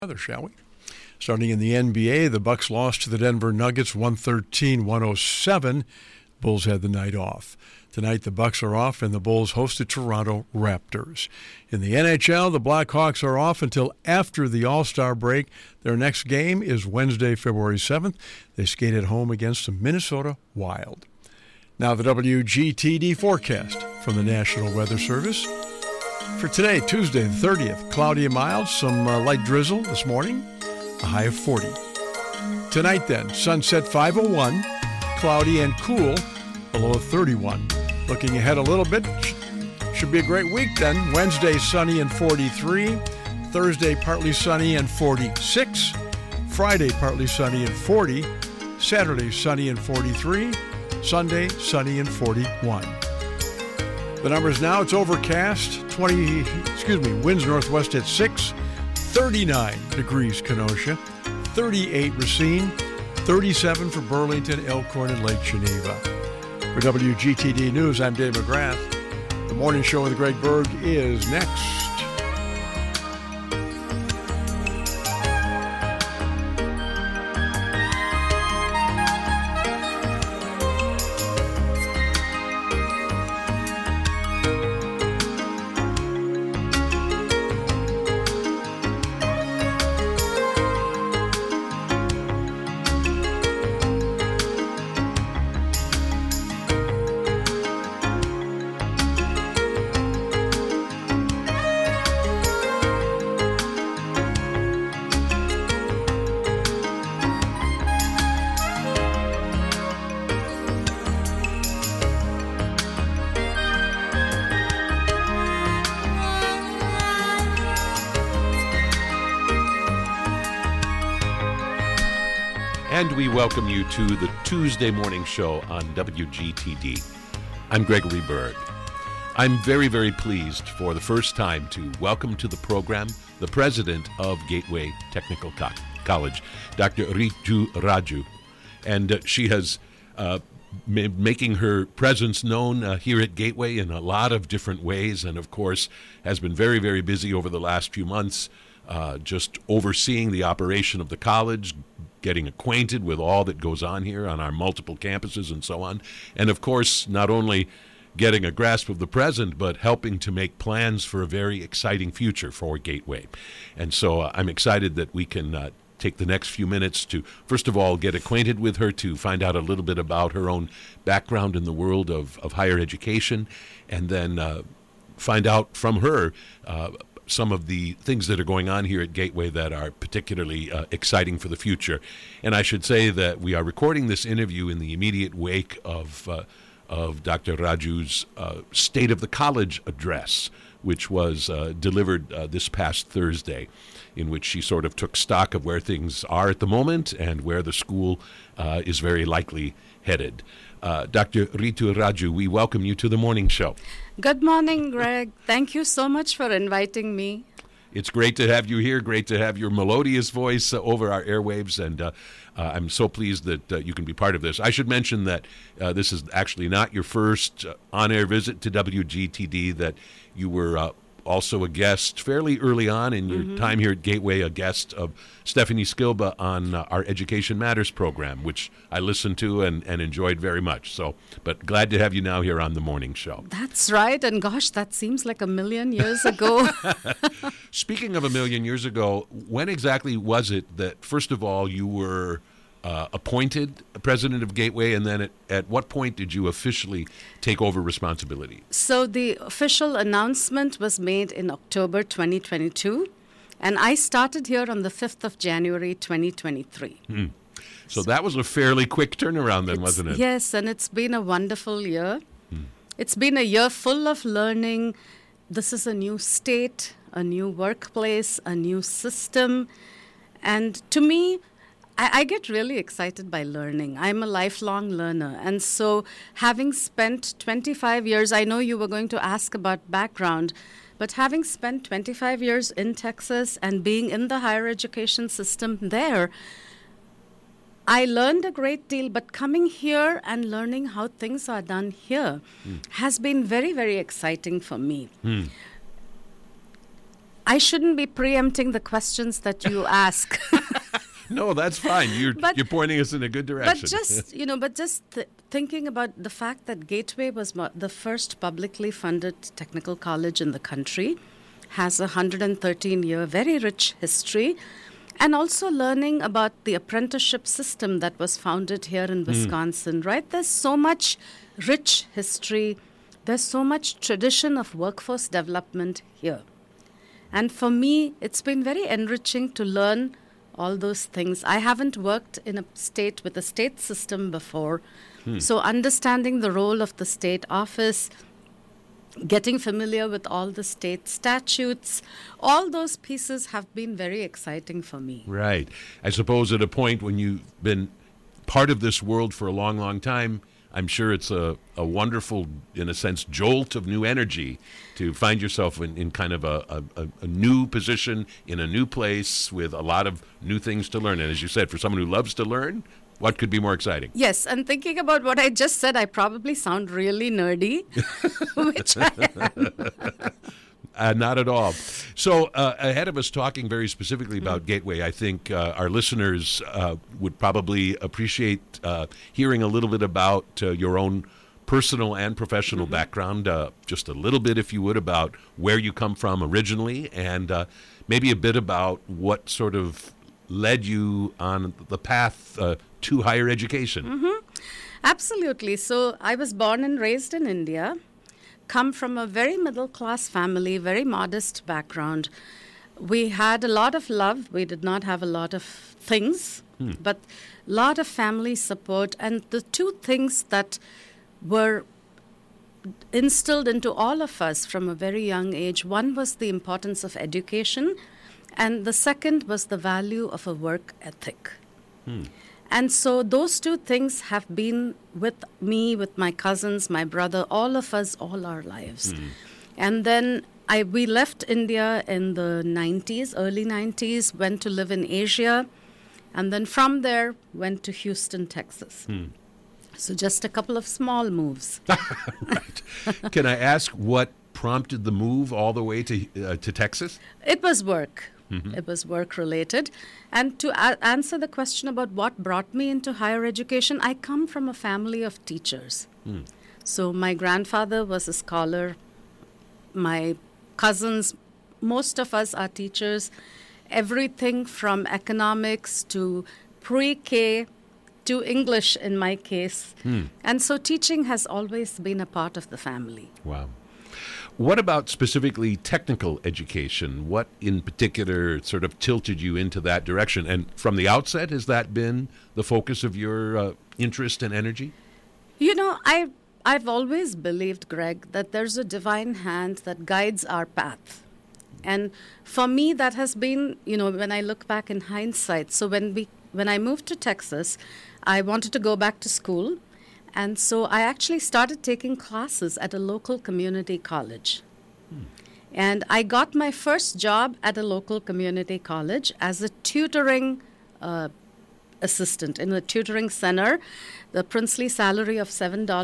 Weather, shall we? Starting in the NBA, the Bucks lost to the Denver Nuggets 113-107. Bulls had the night off. Tonight the Bucks are off and the Bulls host the Toronto Raptors. In the NHL, the Blackhawks are off until after the All-Star break. Their next game is Wednesday, February 7th. They skate at home against the Minnesota Wild. Now the WGTD forecast from the National Weather Service. For today, Tuesday the 30th, cloudy and mild, some light drizzle this morning, a high of 40. Tonight then, sunset 5:01, cloudy and cool, a low of 31. Looking ahead a little bit, should be a great week then. Wednesday, sunny and 43. Thursday, partly sunny and 46. Friday, partly sunny and 40. Saturday, sunny and 43. Sunday, sunny and 41. The numbers now, it's overcast, winds northwest at 6, 39 degrees Kenosha, 38 Racine, 37 for Burlington, Elkhorn, and Lake Geneva. For WGTD News, I'm Dave McGrath. The Morning Show with Greg Berg is next. And we welcome you to the Tuesday morning show on WGTD. I'm Gregory Berg. I'm very, very pleased for the first time to welcome to the program the president of Gateway Technical College, Dr. Ritu Raju. And she has making her presence known here at Gateway in a lot of different ways, and of course has been very, very busy over the last few months just overseeing the operation of the college, getting acquainted with all that goes on here on our multiple campuses and so on. And of course, not only getting a grasp of the present, but helping to make plans for a very exciting future for Gateway. And so I'm excited that we can take the next few minutes to, first of all, get acquainted with her, to find out a little bit about her own background in the world of higher education, and then find out from her some of the things that are going on here at Gateway that are particularly exciting for the future. And I should say that we are recording this interview in the immediate wake of Dr. Raju's State of the College address, which was delivered this past Thursday, in which she sort of took stock of where things are at the moment and where the school is very likely headed. Dr. Ritu Raju, we welcome you to the morning show. Good morning, Greg. Thank you so much for inviting me. It's great to have you here. Great to have your melodious voice over our airwaves, and I'm so pleased that you can be part of this. I should mention that this is actually not your first on-air visit to WGTD, that you were also a guest fairly early on in your time here at Gateway, a guest of Stephanie Skilba on our Education Matters program, which I listened to and enjoyed very much. So, but glad to have you now here on the morning show. That's right. And gosh, that seems like a million years ago. Speaking of a million years ago, when exactly was it that, first of all, you were appointed president of Gateway, and then at what point did you officially take over responsibility? So the official announcement was made in October 2022, and I started here on the 5th of January 2023. So that was a fairly quick turnaround then, wasn't it? Yes, and it's been a wonderful year. It's been a year full of learning. This is a new state, a new workplace, a new system, and to me, I get really excited by learning. I'm a lifelong learner. And so having spent 25 years, I know you were going to ask about background, but having spent 25 years in Texas and being in the higher education system there, I learned a great deal, but coming here and learning how things are done here has been very, very exciting for me. I shouldn't be preempting the questions that you ask. No, that's fine. You're pointing us in a good direction. But just thinking about the fact that Gateway was the first publicly funded technical college in the country, has a 113-year, very rich history, and also learning about the apprenticeship system that was founded here in Wisconsin, right? There's so much rich history. There's so much tradition of workforce development here. And for me, it's been very enriching to learn all those things. I haven't worked in a state with a state system before. So understanding the role of the state office, getting familiar with all the state statutes, all those pieces have been very exciting for me. Right. I suppose at a point when you've been part of this world for a long, long time, I'm sure it's a wonderful, in a sense, jolt of new energy to find yourself in kind of a new position, in a new place with a lot of new things to learn. And as you said, for someone who loves to learn, what could be more exciting? Yes, and thinking about what I just said, I probably sound really nerdy, which I am. Not at all. So ahead of us talking very specifically about Gateway, I think our listeners would probably appreciate hearing a little bit about your own personal and professional background, just a little bit, if you would, about where you come from originally, and maybe a bit about what sort of led you on the path to higher education. Absolutely. So I was born and raised in India, come from a very middle-class family, very modest background. We had a lot of love. We did not have a lot of things, but a lot of family support. And the two things that were instilled into all of us from a very young age, one was the importance of education, and the second was the value of a work ethic. And so those two things have been with me, with my cousins, my brother, all of us, all our lives. And then we left India in the 90s, early 90s, went to live in Asia, and then from there went to Houston, Texas. So just a couple of small moves. Right. Can I ask what prompted the move all the way to Texas? It was work. It was work-related. And to answer the question about what brought me into higher education, I come from a family of teachers. So my grandfather was a scholar. My cousins, most of us are teachers. Everything from economics to pre-K to English in my case. And so teaching has always been a part of the family. Wow. What about specifically technical education? What in particular sort of tilted you into that direction? And from the outset, has that been the focus of your interest and energy? You know, I've always believed, Greg, that there's a divine hand that guides our path. And for me, that has been, when I look back in hindsight. So when I moved to Texas, I wanted to go back to school. And so I actually started taking classes at a local community college. And I got my first job at a local community college as a tutoring assistant in a tutoring center, the princely salary of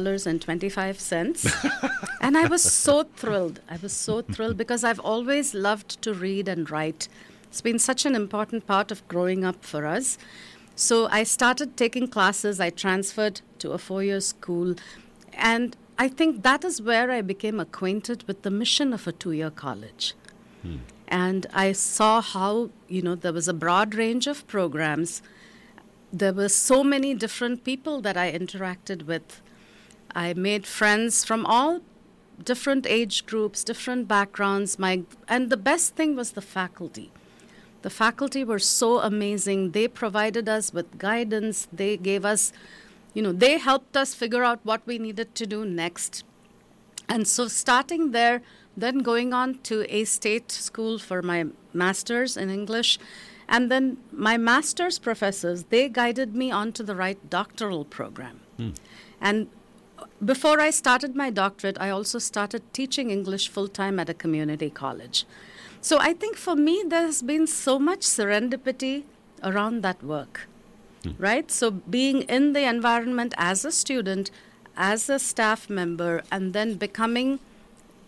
$7.25. And I was so thrilled. Because I've always loved to read and write. It's been such an important part of growing up for us. So I started taking classes. I transferred to a 4-year school. And I think that is where I became acquainted with the mission of a 2-year college. And I saw how, there was a broad range of programs. There were so many different people that I interacted with. I made friends from all different age groups, different backgrounds. And the best thing was the faculty. The faculty were so amazing. They provided us with guidance. They gave us, they helped us figure out what we needed to do next. And so starting there, then going on to a state school for my master's in English. And then my master's professors, they guided me onto the right doctoral program. And before I started my doctorate, I also started teaching English full-time at a community college. So I think for me, there's been so much serendipity around that work, right? So being in the environment as a student, as a staff member, and then becoming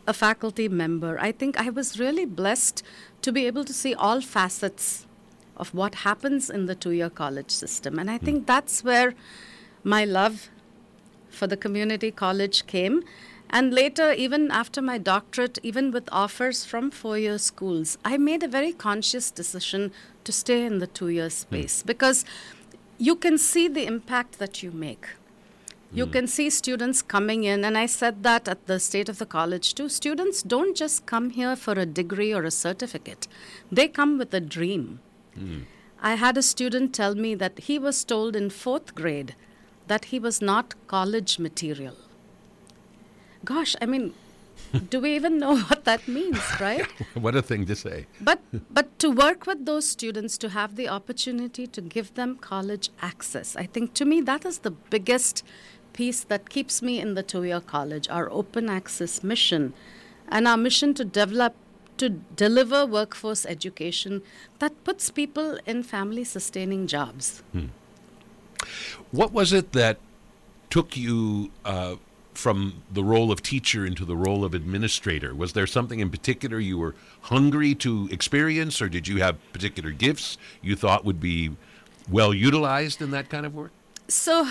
a faculty member, I think I was really blessed to be able to see all facets of what happens in the two-year college system. And I think that's where my love for the community college came. And later, even after my doctorate, even with offers from four-year schools, I made a very conscious decision to stay in the two-year space because you can see the impact that you make. You can see students coming in, and I said that at the State of the College too. Students don't just come here for a degree or a certificate. They come with a dream. I had a student tell me that he was told in 4th grade that he was not college material. Gosh, I mean, do we even know what that means, right? What a thing to say. But to work with those students, to have the opportunity to give them college access, I think to me that is the biggest piece that keeps me in the two-year college, our open access mission and our mission to deliver workforce education that puts people in family-sustaining jobs. What was it that took you from the role of teacher into the role of administrator? Was there something in particular you were hungry to experience, or did you have particular gifts you thought would be well utilized in that kind of work? So,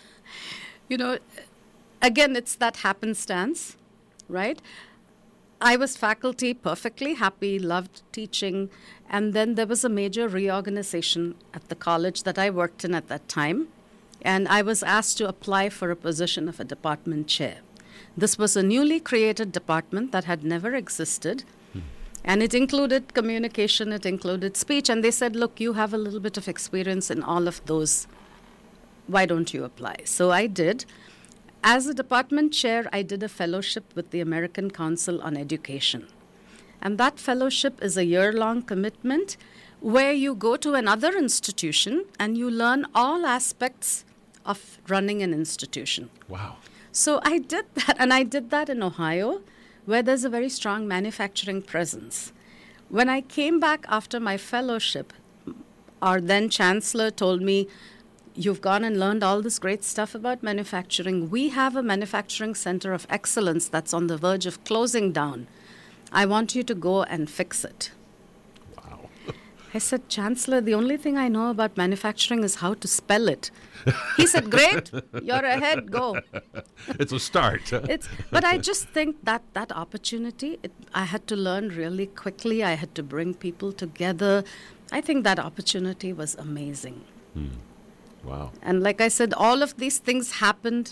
again, it's that happenstance, right? I was faculty, perfectly happy, loved teaching, and then there was a major reorganization at the college that I worked in at that time, and I was asked to apply for a position of a department chair. This was a newly created department that had never existed, and it included communication, it included speech, and they said, look, you have a little bit of experience in all of those. Why don't you apply? So I did. As a department chair, I did a fellowship with the American Council on Education. And that fellowship is a year-long commitment where you go to another institution and you learn all aspects of running an institution. Wow. So I did that, and I did that in Ohio, where there's a very strong manufacturing presence. When I came back after my fellowship, our then chancellor told me, you've gone and learned all this great stuff about manufacturing. We have a manufacturing center of excellence that's on the verge of closing down. I want you to go and fix it. Wow. I said, Chancellor, the only thing I know about manufacturing is how to spell it. He said, great, you're ahead, go. It's a start. But I just think that opportunity, I had to learn really quickly. I had to bring people together. I think that opportunity was amazing. Wow. And like I said, all of these things happened,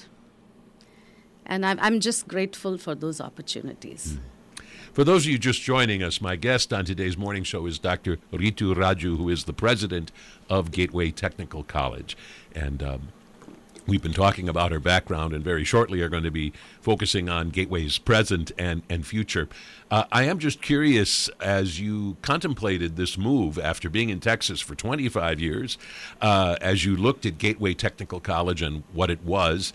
and I'm just grateful for those opportunities. For those of you just joining us, my guest on today's morning show is Dr. Ritu Raju, who is the president of Gateway Technical College. And we've been talking about her background, and very shortly are going to be focusing on Gateway's present and future. I am just curious, as you contemplated this move after being in Texas for 25 years, as you looked at Gateway Technical College and what it was,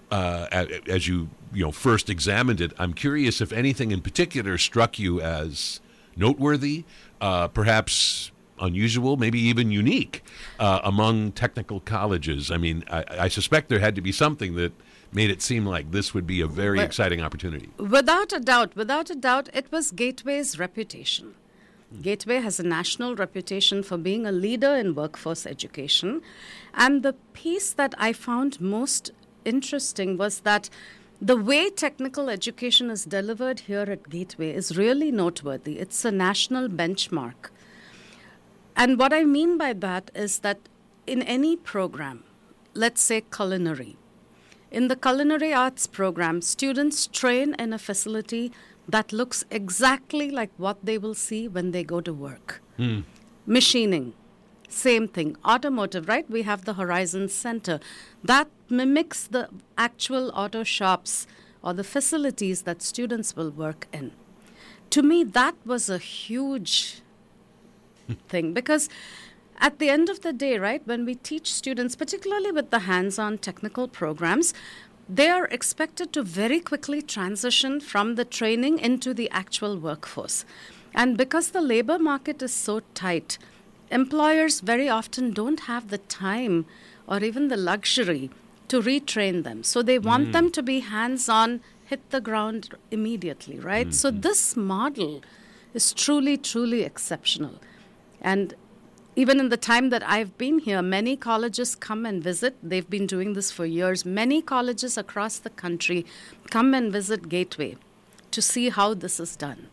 as you first examined it, I'm curious if anything in particular struck you as noteworthy, perhaps unusual, maybe even unique among technical colleges. I mean, I suspect there had to be something that made it seem like this would be a very exciting opportunity. Without a doubt, it was Gateway's reputation. Gateway has a national reputation for being a leader in workforce education. And the piece that I found most interesting was that the way technical education is delivered here at Gateway is really noteworthy. It's a national benchmark. And what I mean by that is that in any program, let's say culinary, in the culinary arts program, students train in a facility that looks exactly like what they will see when they go to work. Machining, same thing. Automotive, right? We have the Horizon Center. That mimics the actual auto shops or the facilities that students will work in. To me, that was a huge thing, because at the end of the day, right, when we teach students, particularly with the hands-on technical programs, they are expected to very quickly transition from the training into the actual workforce. And because the labor market is so tight, employers very often don't have the time or even the luxury to retrain them. So they want them to be hands-on, hit the ground immediately, right? So this model is truly, truly exceptional. And even in the time that I've been here, many colleges come and visit. They've been doing this for years. Many colleges across the country come and visit Gateway to see how this is done.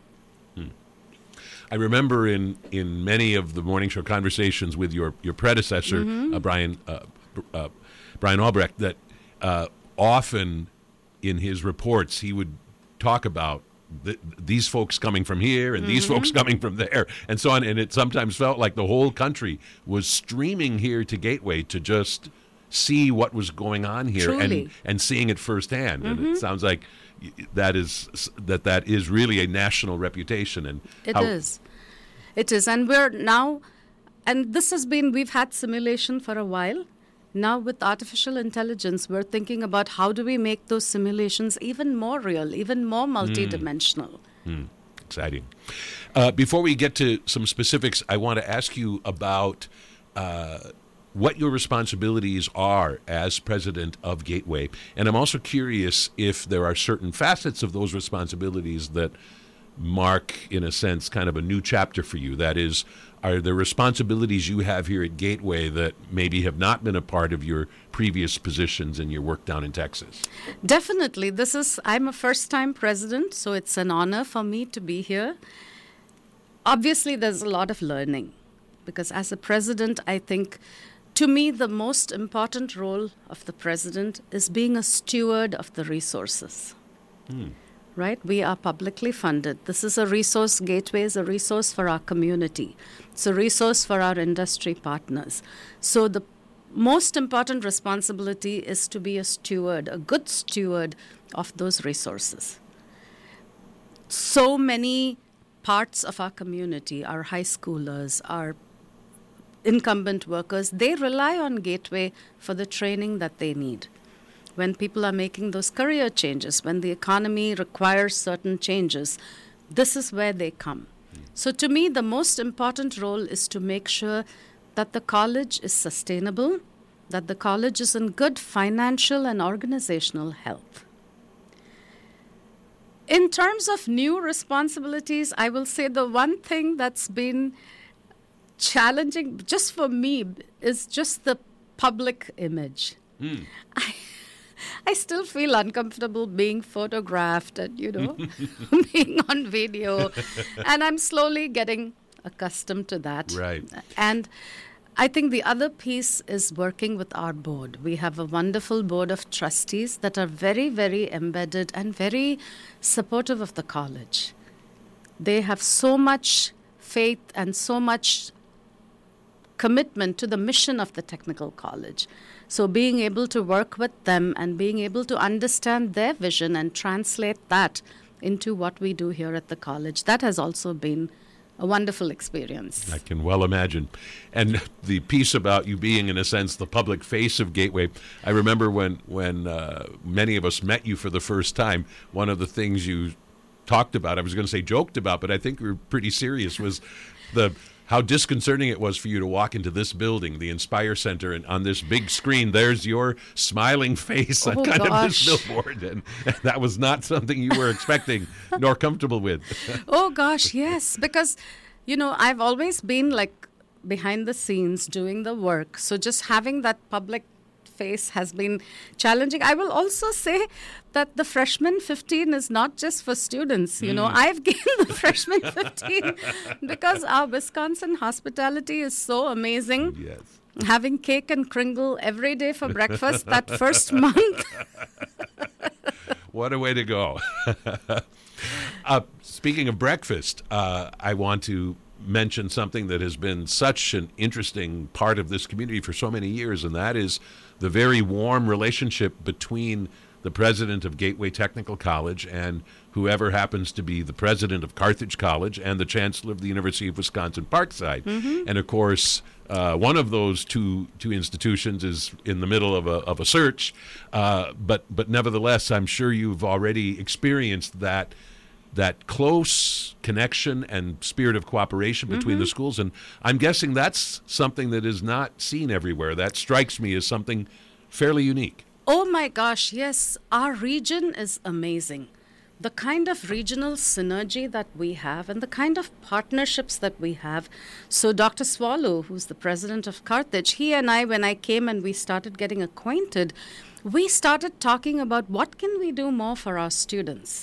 I remember in many of the morning show conversations with your predecessor, Brian Albrecht, that often in his reports he would talk about these folks coming from here and these folks coming from there and so on. And it sometimes felt like the whole country was streaming here to Gateway to just see what was going on here and seeing it firsthand. And it sounds like that is really a national reputation. And It is. And we're now, and this has been, we've had simulation for a while. Now with artificial intelligence, we're thinking about how do we make those simulations even more real, even more multidimensional. Exciting. Before we get to some specifics, I want to ask you about what your responsibilities are as president of Gateway. And I'm also curious if there are certain facets of those responsibilities that mark, in a sense, kind of a new chapter for you. That is, are there responsibilities you have here at Gateway that maybe have not been a part of your previous positions in your work down in Texas? Definitely. I'm a first-time president, so it's an honor for me to be here. Obviously, there's a lot of learning, because as a president, I think, to me, the most important role of the president is being a steward of the resources. Right? We are publicly funded. This is a resource. Gateway is a resource for our community. It's a resource for our industry partners. So the most important responsibility is to be a steward, a good steward of those resources. So many parts of our community, our high schoolers, our incumbent workers, they rely on Gateway for the training that they need. When people are making those career changes, when the economy requires certain changes, this is where they come. So to me, the most important role is to make sure that the college is sustainable, that the college is in good financial and organizational health. In terms of new responsibilities, I will say the one thing that's been challenging just for me is just the public image. I still feel uncomfortable being photographed and, being on video. And I'm slowly getting accustomed to that. Right. And I think the other piece is working with our board. We have a wonderful board of trustees that are very, very embedded and very supportive of the college. They have so much faith and so much commitment to the mission of the technical college. So being able to work with them and being able to understand their vision and translate that into what we do here at the college, that has also been a wonderful experience. I can well imagine. And the piece about you being, in a sense, the public face of Gateway, I remember when many of us met you for the first time, one of the things you talked about, I was going to say joked about, but I think we were pretty serious, was how disconcerting it was for you to walk into this building, the Inspire Center, and on this big screen, there's your smiling face on kind of this billboard. And that was not something you were expecting nor comfortable with. Oh, gosh, yes. Because, I've always been like behind the scenes doing the work. So just having that public face has been challenging. I will also say that the freshman 15 is not just for students. I've gained the freshman 15 because our Wisconsin hospitality is so amazing. Yes. Having cake and kringle every day for breakfast that first month. What a way to go. Speaking of breakfast, I want to mention something that has been such an interesting part of this community for so many years, and that is the very warm relationship between the president of Gateway Technical College and whoever happens to be the president of Carthage College and the chancellor of the University of Wisconsin-Parkside. And of course, one of those two institutions is in the middle of a search, but nevertheless, I'm sure you've already experienced that close connection and spirit of cooperation between the schools. And I'm guessing that's something that is not seen everywhere. That strikes me as something fairly unique. Oh my gosh, yes. Our region is amazing. The kind of regional synergy that we have and the kind of partnerships that we have. So Dr. Swallow, who's the president of Carthage, he and I, when I came and we started getting acquainted, we started talking about what can we do more for our students.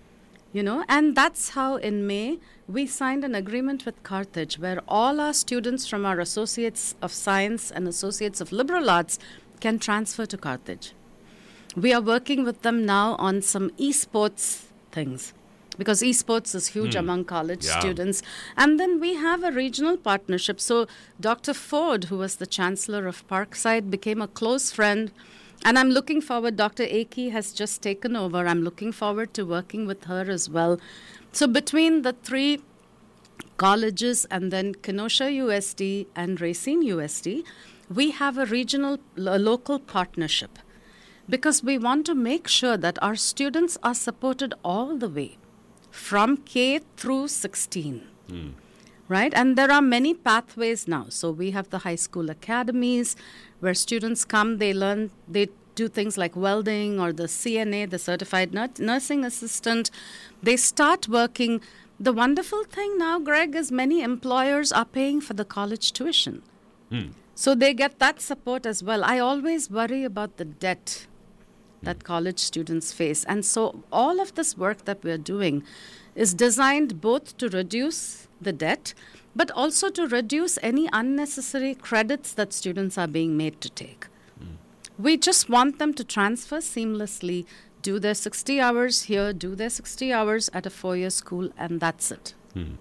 And that's how in May we signed an agreement with Carthage where all our students from our Associates of Science and Associates of Liberal Arts can transfer to Carthage. We are working with them now on some esports things because esports is huge among college students. And then we have a regional partnership. So Dr. Ford, who was the chancellor of Parkside, became a close friend. And I'm looking forward, Dr. Aki has just taken over. I'm looking forward to working with her as well. So between the three colleges and then Kenosha USD and Racine USD, we have a local partnership because we want to make sure that our students are supported all the way from K through 16. Right? And there are many pathways now. So we have the high school academies where students come, they learn, they do things like welding or the CNA, the Certified Nursing Assistant. They start working. The wonderful thing now, Greg, is many employers are paying for the college tuition. So they get that support as well. I always worry about the debt that college students face. And so all of this work that we're doing is designed both to reduce the debt, but also to reduce any unnecessary credits that students are being made to take. We just want them to transfer seamlessly, do their 60 hours here, do their 60 hours at a 4-year school, and that's it.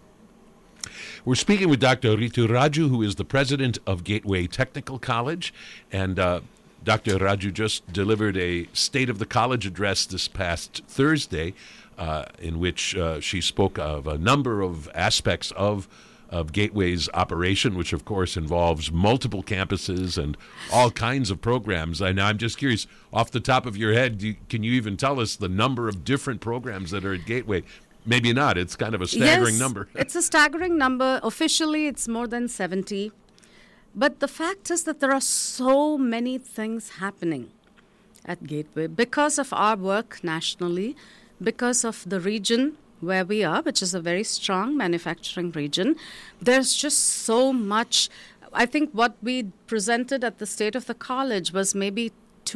We're speaking with Dr. Ritu Raju, who is the president of Gateway Technical College, and Dr. Raju just delivered a State of the College address this past Thursday, in which she spoke of a number of aspects of Gateway's operation, which of course involves multiple campuses and all kinds of programs. I'm just curious, off the top of your head, can you even tell us the number of different programs that are at Gateway? Maybe not. It's kind of a staggering number. It's a staggering number. Officially, it's more than 70. But the fact is that there are so many things happening at Gateway because of our work nationally, because of the region where we are, which is a very strong manufacturing region. There's just so much. I think what we presented at the State of the College was maybe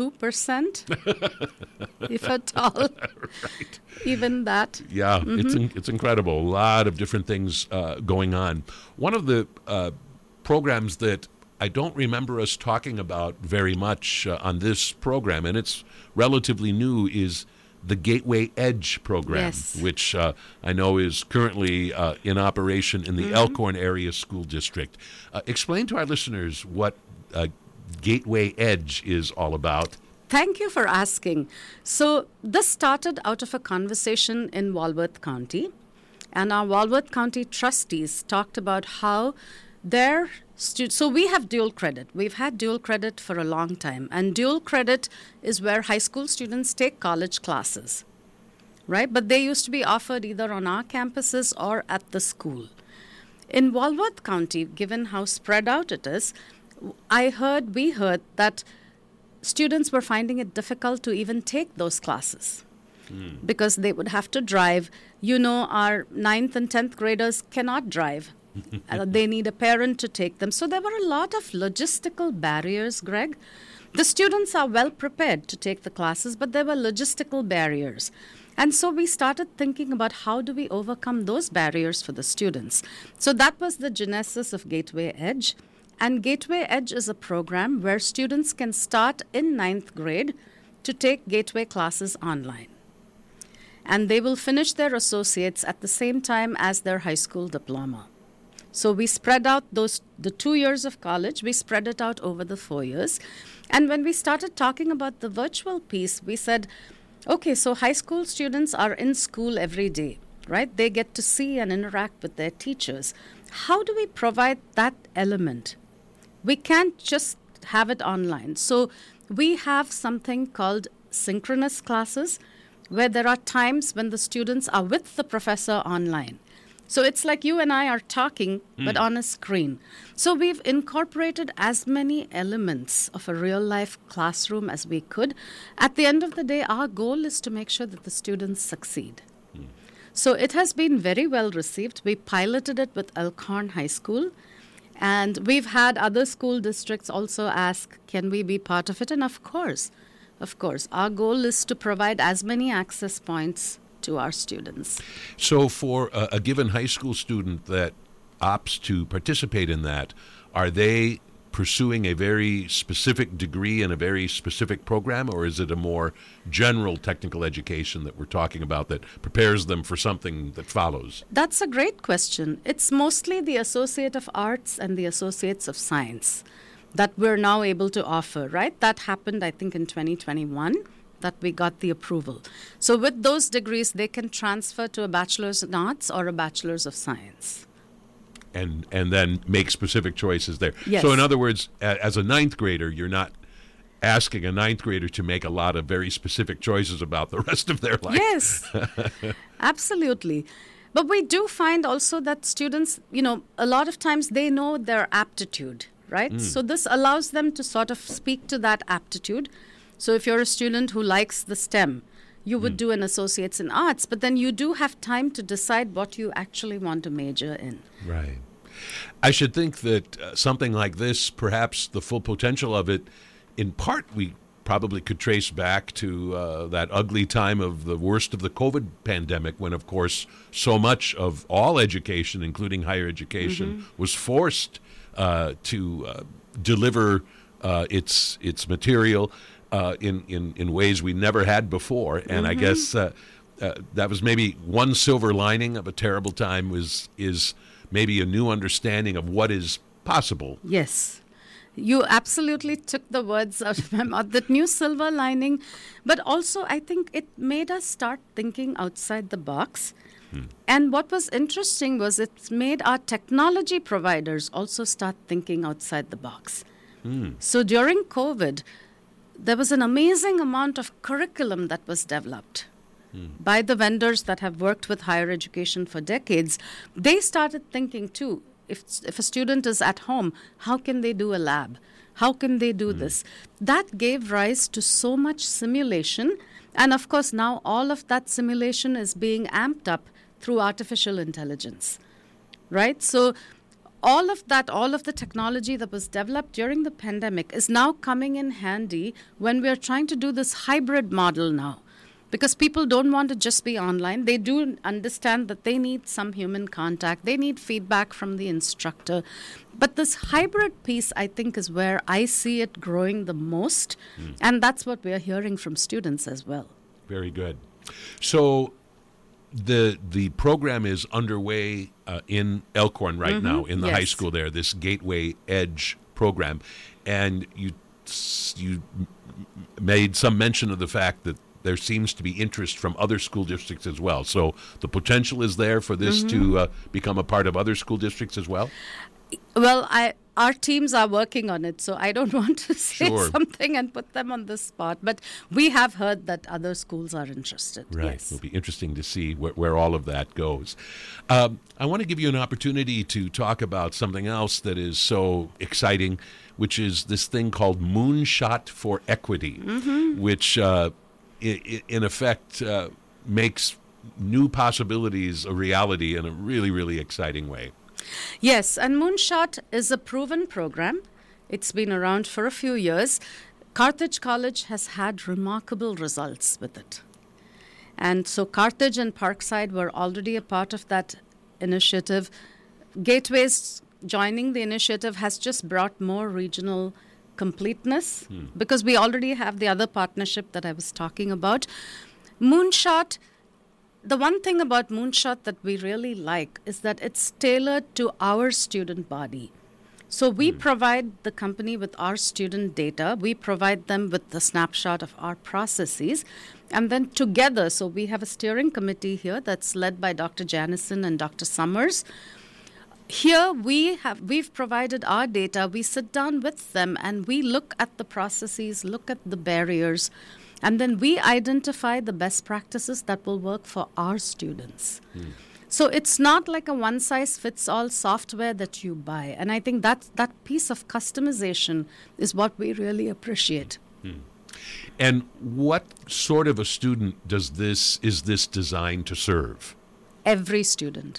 2%, if at all. Right. Even that. Yeah, it's incredible. A lot of different things going on. One of the programs that I don't remember us talking about very much on this program, and it's relatively new, is the Gateway Edge program, which I know is currently in operation in the Elkhorn Area School District. Explain to our listeners what Gateway Edge is all about. Thank you for asking. So this started out of a conversation in Walworth County, and our Walworth County trustees talked about how their so we have dual credit. We've had dual credit for a long time. And dual credit is where high school students take college classes, right? But they used to be offered either on our campuses or at the school. In Walworth County, given how spread out it is, we heard that students were finding it difficult to even take those classes because they would have to drive. Our 9th and 10th graders cannot drive. They need a parent to take them. So there were a lot of logistical barriers, Greg. The students are well prepared to take the classes, but there were logistical barriers. And so we started thinking about how do we overcome those barriers for the students. So that was the genesis of Gateway Edge. And Gateway Edge is a program where students can start in 9th grade to take Gateway classes online. And they will finish their associates at the same time as their high school diploma. So we spread out the 2 years of college, we spread it out over the 4 years. And when we started talking about the virtual piece, we said, okay, so high school students are in school every day, right? They get to see and interact with their teachers. How do we provide that element? We can't just have it online. So we have something called synchronous classes, where there are times when the students are with the professor online. So it's like you and I are talking, but on a screen. So we've incorporated as many elements of a real-life classroom as we could. At the end of the day, our goal is to make sure that the students succeed. So it has been very well received. We piloted it with Elkhorn High School. And we've had other school districts also ask, can we be part of it? And of course, our goal is to provide as many access points to our students. So for a given high school student that opts to participate in that, are they pursuing a very specific degree in a very specific program, or is it a more general technical education that we're talking about that prepares them for something that follows? That's a great question. It's mostly the Associate of Arts and the Associates of Science that we're now able to offer, right? That happened, I think, in 2021. That we got the approval. So with those degrees, they can transfer to a Bachelor's in Arts or a Bachelor's of Science. And then make specific choices there. Yes. So in other words, as a ninth grader, you're not asking a ninth grader to make a lot of very specific choices about the rest of their life. Yes, absolutely. But we do find also that students, a lot of times they know their aptitude, right? So this allows them to sort of speak to that aptitude. So if you're a student who likes the STEM, you would do an Associates in Arts, but then you do have time to decide what you actually want to major in. Right. I should think that something like this, perhaps the full potential of it, in part we probably could trace back to that ugly time of the worst of the COVID pandemic, when, of course, so much of all education, including higher education, was forced to deliver its material in ways we never had before. And I guess that was maybe one silver lining of a terrible time is maybe a new understanding of what is possible. Yes. You absolutely took the words out of my mouth, that new silver lining. But also, I think it made us start thinking outside the box. And what was interesting was it made our technology providers also start thinking outside the box. So during COVID, there was an amazing amount of curriculum that was developed by the vendors that have worked with higher education for decades. They started thinking too, if a student is at home, how can they do a lab? How can they do this? That gave rise to so much simulation. And of course, now all of that simulation is being amped up through artificial intelligence, right? So all of the technology that was developed during the pandemic is now coming in handy when we're trying to do this hybrid model now. Because people don't want to just be online. They do understand that they need some human contact. They need feedback from the instructor. But this hybrid piece, I think, is where I see it growing the most. And that's what we're hearing from students as well. Very good. So the program is underway in Elkhorn right now, in the high school there, this Gateway Edge program. And you made some mention of the fact that there seems to be interest from other school districts as well. So the potential is there for this to become a part of other school districts as well? Well, our teams are working on it, so I don't want to say something and put them on the spot. But we have heard that other schools are interested. Right. Yes. It'll be interesting to see where all of that goes. I want to give you an opportunity to talk about something else that is so exciting, which is this thing called Moonshot for Equity, which in effect makes new possibilities a reality in a really, really exciting way. Yes, and Moonshot is a proven program. It's been around for a few years. Carthage College has had remarkable results with it. And so Carthage and Parkside were already a part of that initiative. Gateways joining the initiative has just brought more regional completeness because we already have the other partnership that I was talking about. Moonshot, the one thing about Moonshot that we really like is that it's tailored to our student body. So we provide the company with our student data. We provide them with the snapshot of our processes. And then together, so we have a steering committee here that's led by Dr. Janison and Dr. Summers. Here we've provided our data. We sit down with them and we look at the processes, look at the barriers, and then we identify the best practices that will work for our students. So it's not like a one-size-fits-all software that you buy. And I think that piece of customization is what we really appreciate. And what sort of a student is this designed to serve? Every student.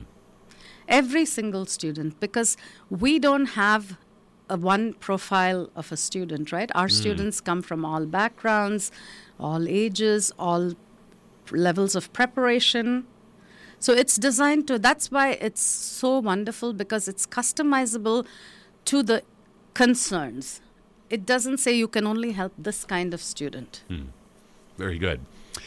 Every single student, because we don't have a one profile of a student, right? Our students come from all backgrounds, all ages, all levels of preparation. So it's designed to, that's why it's so wonderful, because it's customizable to the concerns. It doesn't say you can only help this kind of student. Very good.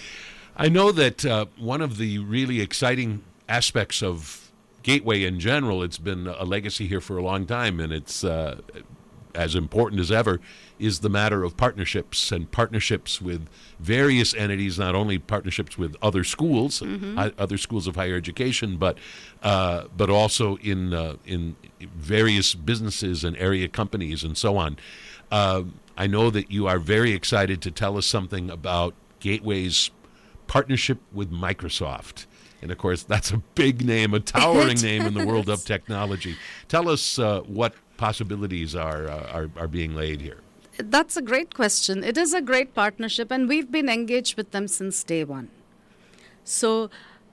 I know that one of the really exciting aspects of Gateway in general, it's been a legacy here for a long time, and it's as important as ever, is the matter of partnerships and partnerships with various entities, not only partnerships with other schools, other schools of higher education, but also in various businesses and area companies and so on. I know that you are very excited to tell us something about Gateway's partnership with Microsoft. And, of course, that's a big name, a towering name in the world of technology. Tell us what possibilities are being laid here. That's a great question. It is a great partnership, and we've been engaged with them since day one. So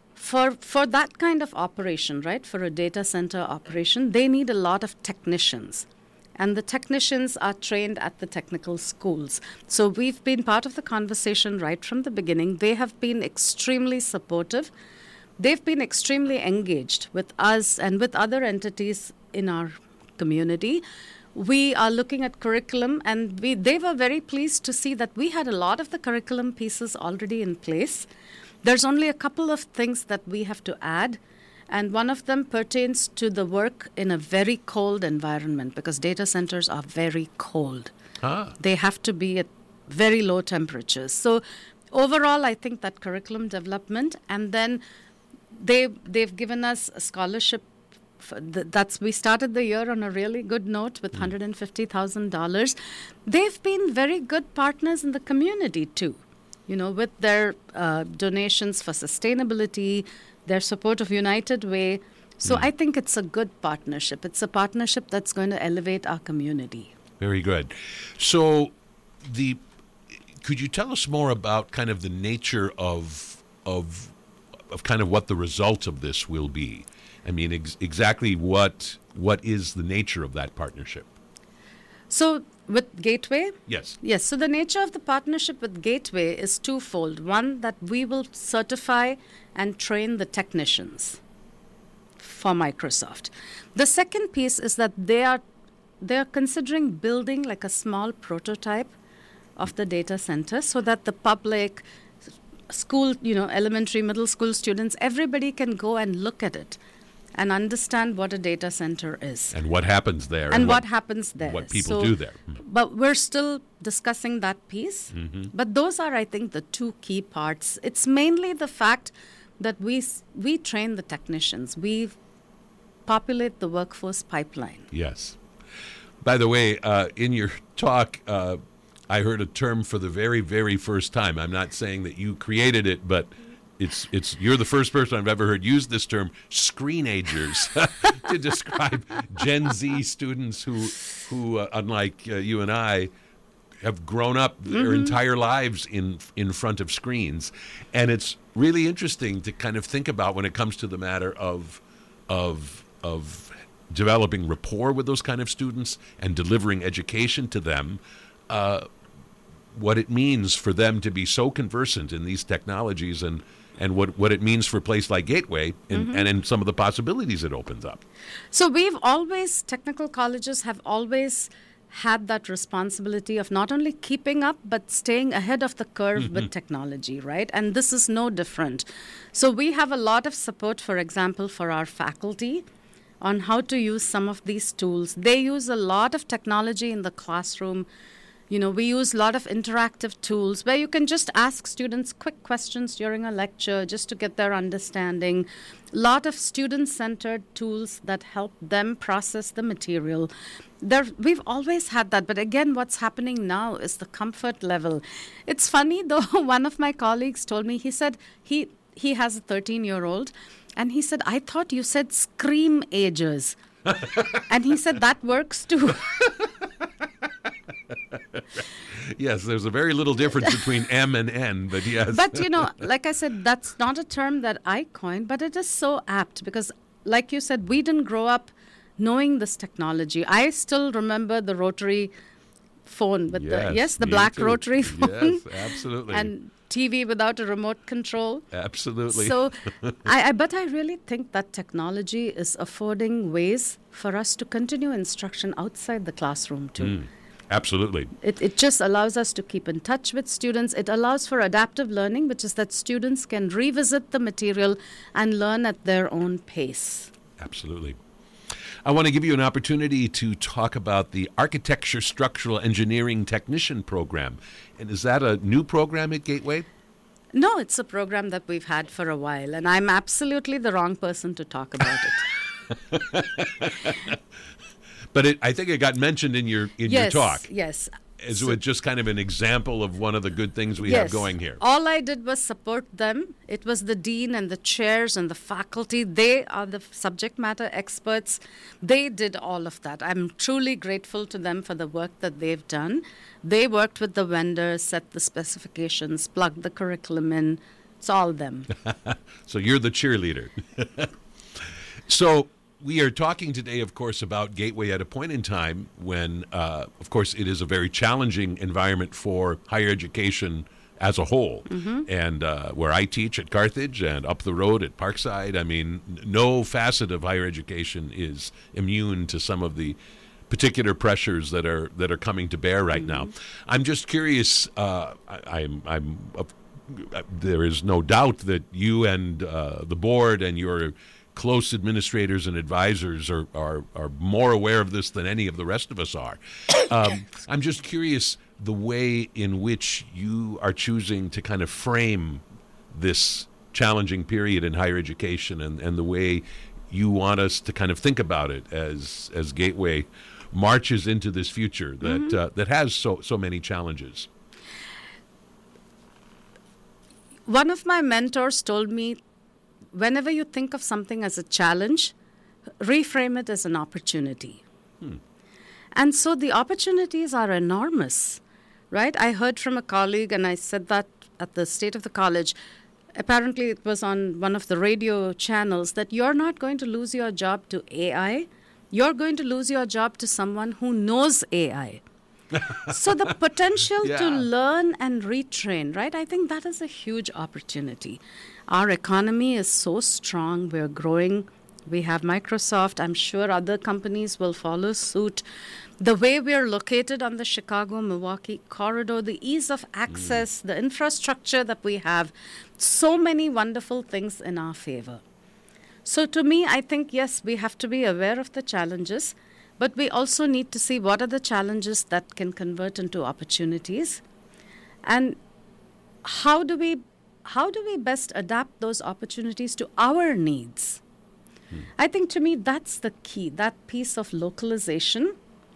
for that kind of operation, right, for a data center operation, they need a lot of technicians. And the technicians are trained at the technical schools. So we've been part of the conversation right from the beginning. They have been extremely supportive. They've been extremely engaged with us and with other entities in our community. We are looking at curriculum, and they were very pleased to see that we had a lot of the curriculum pieces already in place. There's only a couple of things that we have to add, and one of them pertains to the work in a very cold environment, because data centers are very cold. They have to be at very low temperatures. So overall, I think that curriculum development, and then they've given us a scholarship. We started the year on a really good note with $150,000. They've been very good partners in the community too, with their donations for sustainability, their support of United Way. So I think it's a good partnership. It's a partnership that's going to elevate our community. Very good. So could you tell us more about kind of the nature of kind of what the result of this will be? I mean, exactly what is the nature of that partnership? So with Gateway? Yes. Yes. So the nature of the partnership with Gateway is twofold. One, that we will certify and train the technicians for Microsoft. The second piece is that they are considering building like a small prototype of the data center so that the public, school, elementary, middle school students, everybody can go and look at it and understand what a data center is. And what happens there. And what happens there. What people do there. But we're still discussing that piece. But those are, I think, the two key parts. It's mainly the fact that we train the technicians. We populate the workforce pipeline. Yes. By the way, in your talk, I heard a term for the very, very first time. I'm not saying that you created it, but you're the first person I've ever heard use this term, screenagers, to describe Gen Z students who unlike you and I, have grown up their entire lives in front of screens. And it's really interesting to kind of think about when it comes to the matter of developing rapport with those kind of students and delivering education to them, what it means for them to be so conversant in these technologies and what it means for a place like Gateway and in some of the possibilities it opens up. So technical colleges have always had that responsibility of not only keeping up, but staying ahead of the curve with technology, right? And this is no different. So we have a lot of support, for example, for our faculty on how to use some of these tools. They use a lot of technology in the classroom. We use a lot of interactive tools where you can just ask students quick questions during a lecture just to get their understanding. A lot of student-centered tools that help them process the material. We've always had that, but again, what's happening now is the comfort level. It's funny, though, one of my colleagues told me, he said he has a 13-year-old, and he said, I thought you said scream agers. And he said, that works too. Yes, there's a very little difference between M and N, but yes. But, like I said, that's not a term that I coined, but it is so apt because, like you said, we didn't grow up knowing this technology. I still remember the rotary phone with the black too. rotary phone. Yes, absolutely. And TV without a remote control. Absolutely. So, but I really think that technology is affording ways for us to continue instruction outside the classroom too. Absolutely. It just allows us to keep in touch with students. It allows for adaptive learning, which is that students can revisit the material and learn at their own pace. Absolutely. I want to give you an opportunity to talk about the Architecture Structural Engineering Technician Program. And is that a new program at Gateway? No, it's a program that we've had for a while, and I'm absolutely the wrong person to talk about it. But I think it got mentioned in your talk. Yes. As just kind of an example of one of the good things we have going here. All I did was support them. It was the dean and the chairs and the faculty. They are the subject matter experts. They did all of that. I'm truly grateful to them for the work that they've done. They worked with the vendors, set the specifications, plugged the curriculum in. It's all them. So you're the cheerleader. So we are talking today, of course, about Gateway at a point in time when, of course, it is a very challenging environment for higher education as a whole. And where I teach at Carthage and up the road at Parkside, I mean, no facet of higher education is immune to some of the particular pressures that are coming to bear right now. I'm just curious. There is no doubt that you and the board and your close administrators and advisors are more aware of this than any of the rest of us are. I'm just curious the way in which you are choosing to kind of frame this challenging period in higher education and the way you want us to kind of think about it as Gateway marches into this future that has so many challenges. One of my mentors told me, whenever you think of something as a challenge, reframe it as an opportunity. And so the opportunities are enormous, right? I heard from a colleague, and I said that at the State of the College. Apparently, it was on one of the radio channels that you're not going to lose your job to AI. You're going to lose your job to someone who knows AI. So the potential to learn and retrain, right? I think that is a huge opportunity. Our economy is so strong. We're growing. We have Microsoft. I'm sure other companies will follow suit. The way we're located on the Chicago-Milwaukee corridor, the ease of access, the infrastructure that we have, so many wonderful things in our favor. So to me, I think, yes, we have to be aware of the challenges, but we also need to see what are the challenges that can convert into opportunities, and how do we best adapt those opportunities to our needs. I think to me that's the key. That piece of localization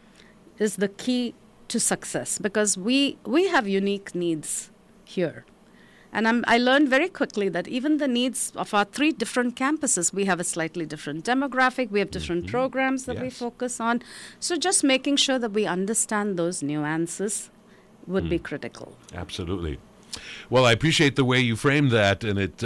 is the key to success, because we have unique needs here. And I learned very quickly that even the needs of our 3 different campuses, we have a slightly different demographic, we have different programs that we focus on. So just making sure that we understand those nuances would be critical. Absolutely. Well, I appreciate the way you framed that, and it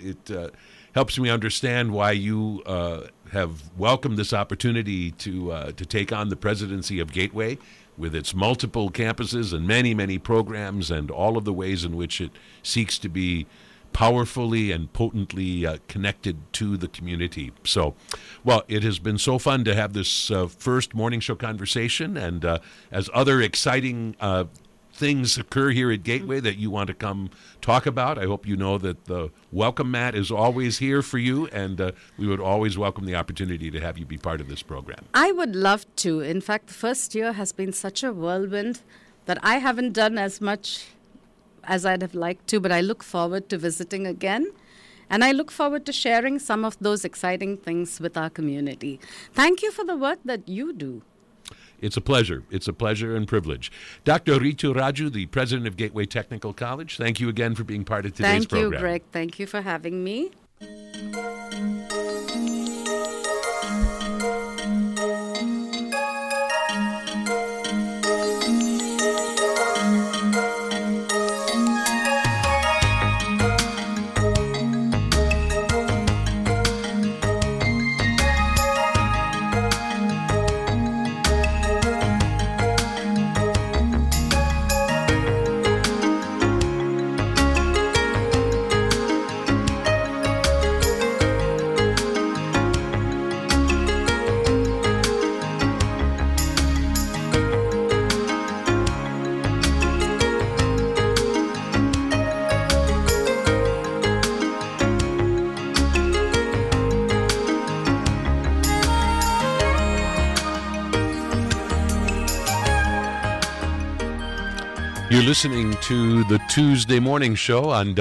helps me understand why you have welcomed this opportunity to take on the presidency of Gateway, with its multiple campuses and many, many programs and all of the ways in which it seeks to be powerfully and potently connected to the community. So, well, it has been so fun to have this first morning show conversation, and as other exciting things occur here at Gateway that you want to come talk about, I hope you know that the welcome mat is always here for you, and we would always welcome the opportunity to have you be part of this program. I would love to. In fact, the first year has been such a whirlwind that I haven't done as much as I'd have liked to, but I look forward to visiting again. And I look forward to sharing some of those exciting things with our community. Thank you for the work that you do. It's a pleasure. It's a pleasure and privilege. Dr. Ritu Raju, the president of Gateway Technical College, thank you again for being part of today's program. Thank you, Greg. Thank you for having me. You're listening to the Tuesday Morning Show on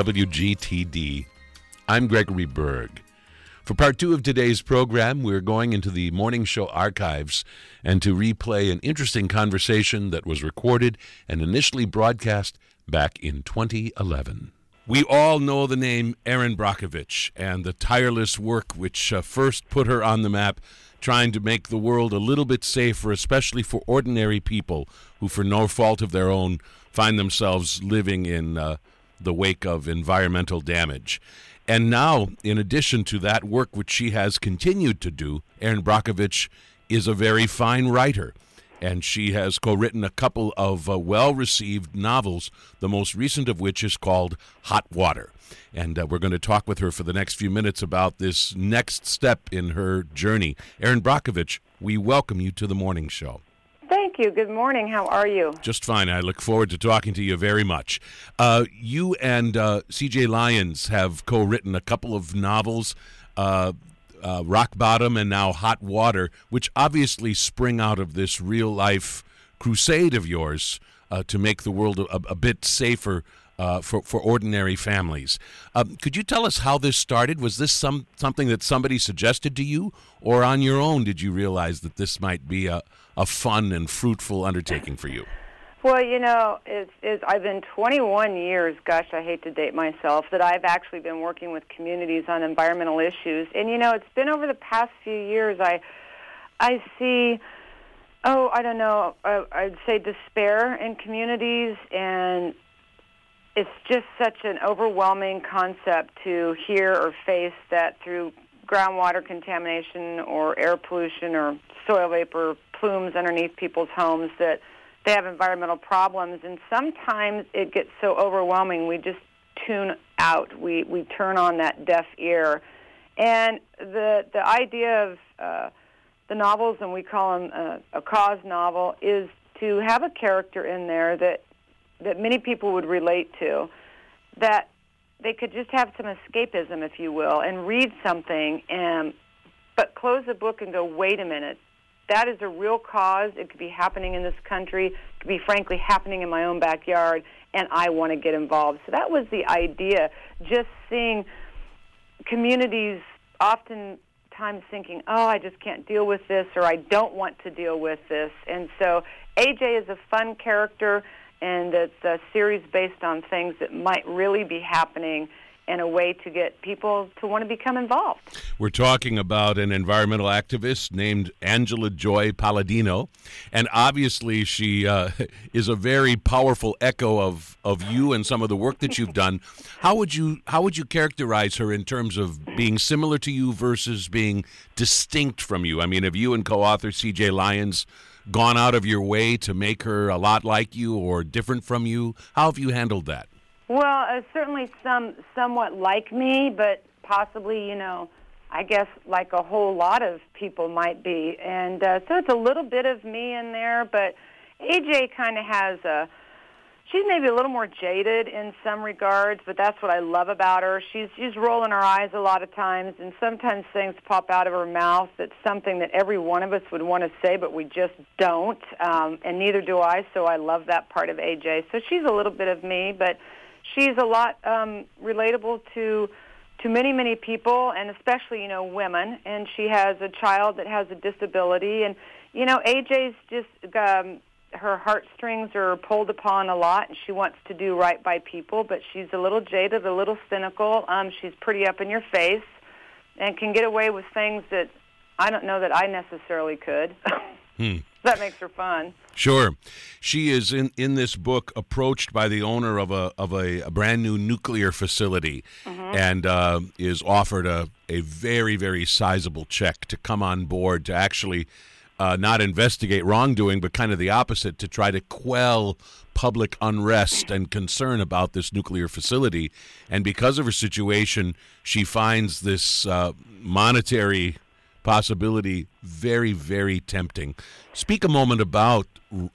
WGTD. I'm Gregory Berg. For part 2 of today's program, we're going into the morning show archives and to replay an interesting conversation that was recorded and initially broadcast back in 2011. We all know the name Erin Brockovich and the tireless work which first put her on the map, trying to make the world a little bit safer, especially for ordinary people who, for no fault of their own, find themselves living in the wake of environmental damage. And now, in addition to that work which she has continued to do, Erin Brockovich is a very fine writer. And she has co-written a couple of well-received novels, the most recent of which is called Hot Water. And we're going to talk with her for the next few minutes about this next step in her journey. Erin Brockovich, we welcome you to the morning show. Thank you. Good morning. How are you? Just fine. I look forward to talking to you very much. You and C.J. Lyons have co-written a couple of novels, Rock Bottom and now Hot Water, which obviously spring out of this real-life crusade of yours to make the world a bit safer for ordinary families. Could you tell us how this started? Was this something that somebody suggested to you, or on your own did you realize that this might be a fun and fruitful undertaking for you? Well, you know, I've been 21 years, gosh, I hate to date myself, that I've actually been working with communities on environmental issues. And, you know, it's been over the past few years I see, I don't know, I'd say despair in communities, and it's just such an overwhelming concept to hear or face that through groundwater contamination or air pollution or soil vapor plumes underneath people's homes that they have environmental problems. And sometimes it gets so overwhelming we just tune out. We turn on that deaf ear. And the idea of the novels, and we call them a cause novel, is to have a character in there that many people would relate to, that they could just have some escapism, if you will, and read something, but close the book and go, wait a minute, that is a real cause. It could be happening in this country. It could be, frankly, happening in my own backyard, and I want to get involved. So that was the idea, just seeing communities oftentimes thinking, I just can't deal with this, or I don't want to deal with this. And so AJ is a fun character, and it's a series based on things that might really be happening and a way to get people to want to become involved. We're talking about an environmental activist named Angela Joy Palladino, and obviously she is a very powerful echo of you and some of the work that you've done. How would you characterize her in terms of being similar to you versus being distinct from you? I mean, have you and co-author C.J. Lyons gone out of your way to make her a lot like you or different from you? How have you handled that? Well, certainly somewhat like me, but possibly, I guess like a whole lot of people might be. And so it's a little bit of me in there, but AJ kind of has she's maybe a little more jaded in some regards, but that's what I love about her. She's rolling her eyes a lot of times, and sometimes things pop out of her mouth that's something that every one of us would want to say, but we just don't, and neither do I, so I love that part of AJ. So she's a little bit of me, but she's a lot relatable to many, many people, and especially, women. And she has a child that has a disability. And, AJ's just, her heartstrings are pulled upon a lot, and she wants to do right by people, but she's a little jaded, a little cynical. She's pretty up in your face and can get away with things that I don't know that I necessarily could. That makes her fun. Sure. She is in this book approached by the owner of a brand new nuclear facility, and is offered a very, very sizable check to come on board to actually not investigate wrongdoing, but kind of the opposite, to try to quell public unrest and concern about this nuclear facility. And because of her situation, she finds this monetary possibility very, very tempting. Speak a moment about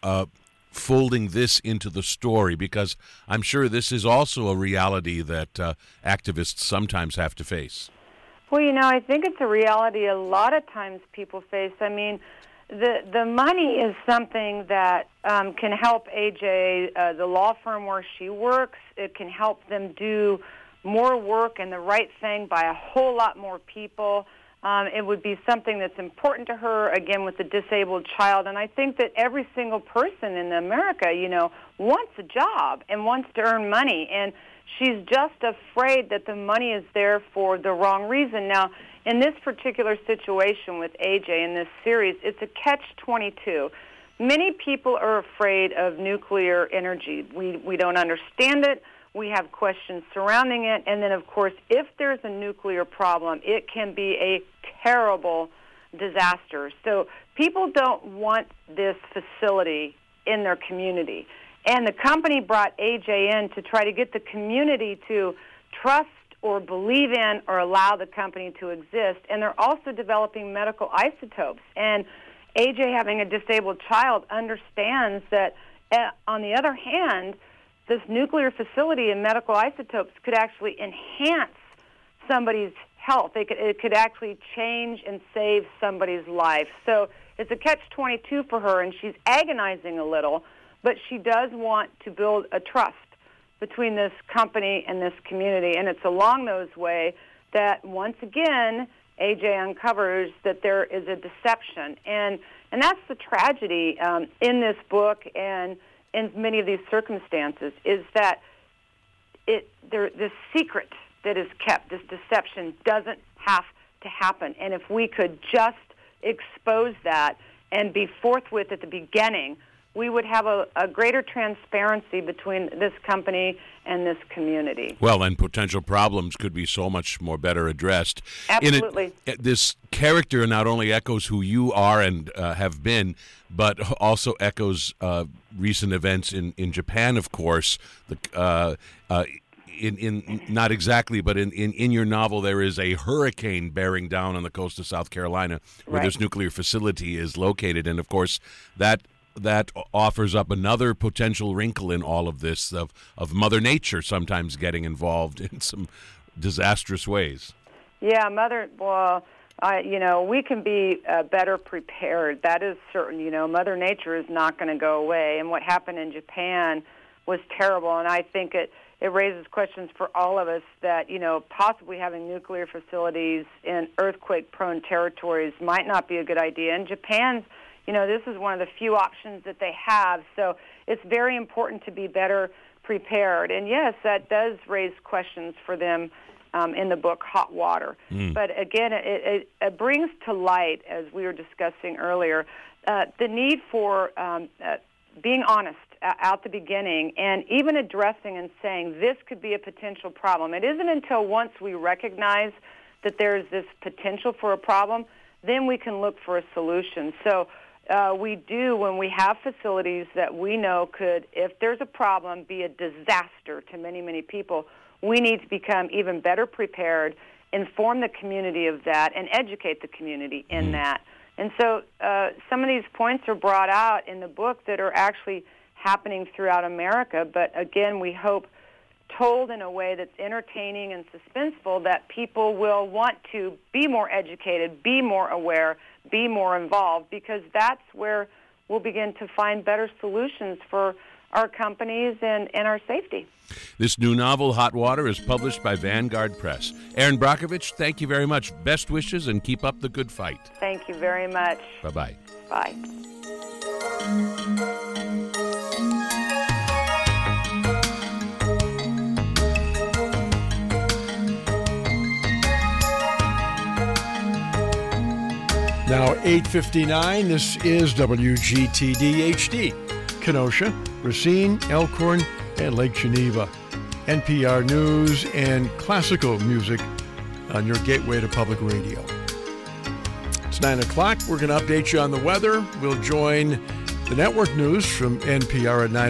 folding this into the story, because I'm sure this is also a reality that activists sometimes have to face. Well, I think it's a reality a lot of times people face. I mean, the money is something that can help AJ, the law firm where she works. It can help them do more work and the right thing by a whole lot more people. It would be something that's important to her, again, with the disabled child. And I think that every single person in America, wants a job and wants to earn money. And she's just afraid that the money is there for the wrong reason. Now, in this particular situation with AJ in this series, it's a catch-22. Many people are afraid of nuclear energy. We don't understand it. We have questions surrounding it. And then, of course, if there's a nuclear problem, it can be a terrible disaster. So people don't want this facility in their community. And the company brought AJ in to try to get the community to trust or believe in or allow the company to exist. And they're also developing medical isotopes. And AJ, having a disabled child, understands that, on the other hand, this nuclear facility and medical isotopes could actually enhance somebody's health. It could actually change and save somebody's life. So it's a catch-22 for her, and she's agonizing a little, but she does want to build a trust between this company and this community. And it's along those ways that, once again, AJ uncovers that there is a deception. And that's the tragedy in this book and in many of these circumstances, is that this secret that is kept, this deception, doesn't have to happen. And if we could just expose that and be forthwith at the beginning, we would have a greater transparency between this company and this community. Well, and potential problems could be so much more better addressed. Absolutely. This character not only echoes who you are and have been, but also echoes recent events in Japan, of course. In not exactly, but in your novel, there is a hurricane bearing down on the coast of South Carolina, where this nuclear facility is located, and of course that offers up another potential wrinkle in all of this of Mother Nature sometimes getting involved in some disastrous ways. Yeah, we can be better prepared. That is certain. Mother Nature is not going to go away. And what happened in Japan was terrible. And I think it raises questions for all of us that, possibly having nuclear facilities in earthquake-prone territories might not be a good idea. And Japan's, this is one of the few options that they have. So it's very important to be better prepared. And yes, that does raise questions for them in the book Hot Water. But again, it brings to light, as we were discussing earlier, the need for being honest at the beginning and even addressing and saying this could be a potential problem. It isn't until once we recognize that there's this potential for a problem, then we can look for a solution. So we do, when we have facilities that we know could, if there's a problem, be a disaster to many, many people, we need to become even better prepared, inform the community of that, and educate the community in that. And so some of these points are brought out in the book that are actually happening throughout America, but again, we hope told in a way that's entertaining and suspenseful, that people will want to be more educated, be more aware, be more involved, because that's where we'll begin to find better solutions for our companies and our safety. This new novel, Hot Water, is published by Vanguard Press. Erin Brockovich, thank you very much. Best wishes and keep up the good fight. Thank you very much. Bye-bye. Bye. Now 8:59, this is WGTD HD, Kenosha, Racine, Elkhorn, and Lake Geneva. NPR News and classical music on your gateway to public radio. It's 9 o'clock. We're going to update you on the weather. We'll join the network news from NPR at 9.